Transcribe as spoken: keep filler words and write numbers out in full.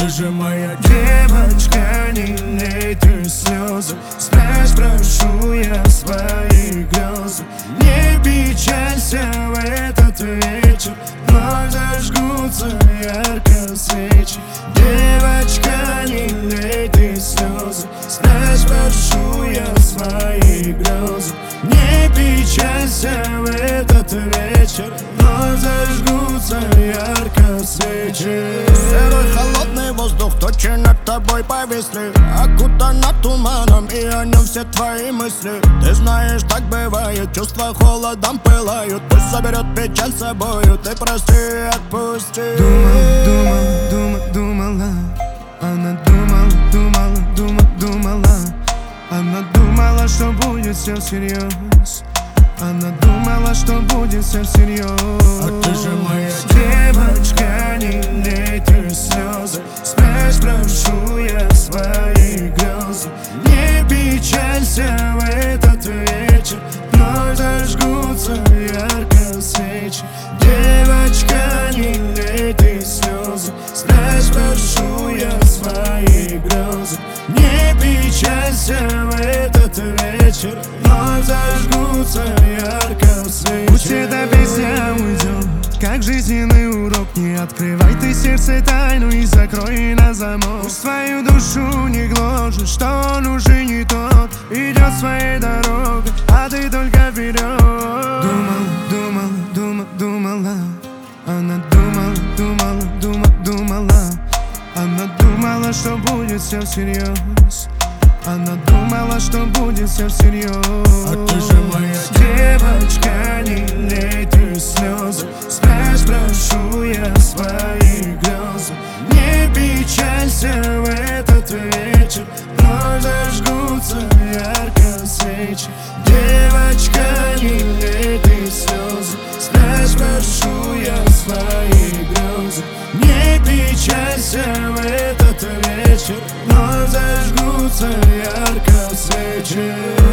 ты же моя девочка, не лей ты слезы. Спрячь, прошу я свои грезы. Не печалься в этот вечер, вновь зажгутся ярко свечи. Девочка, не лей ты слезы. Спрячь, прошу я свои грезы. Не печалься в этот вечер, вновь зажгутся ярко свечи. Серый холодный воздух, тучи над тобой повисли, окутана туманом, и о нем все твои мысли. Ты знаешь, так бывает, чувства холодом пылают. Пусть заберет печаль с собою, ты прости и отпусти. Думала, думала, думала, думала. Она думала, думала, думала, думала. Она думала, что будет все всерьез. Она думала, что будет все всерьез. А ты же моя девочка, не лей ты слезы. Спрячь, прошу я свои грезы. Не печалься в этот вечер, вновь зажгутся ярко свечи. Девочка, не лей ты слезы. Спрячь, прошу я свои грезы. Не печалься в этот вечер, вновь зажгутся ярко свечи. Пусть эта песня уйдет, как жизненный урок. Не открывай ты сердце тайну и закрой на замок. Пусть твою душу не гложет, что он уже не тот. Идет своей дорогой, а ты только вперед. Думала, думала, думала, думала. Она думала, думала, думала, думала. Она думала, что будет все всерьез. Она думала, что будет все всерьез. А ты же моя девочка, не лей ты слезы. Спрячь, прошу я свои грезы. Не печалься в этот вечер, вновь зажгутся ярко свечи. Девочка, не лей ты слезы. Спрячь, прошу я свои грезы. Не печалься в этот вечер, вновь зажгутся ярко свечи.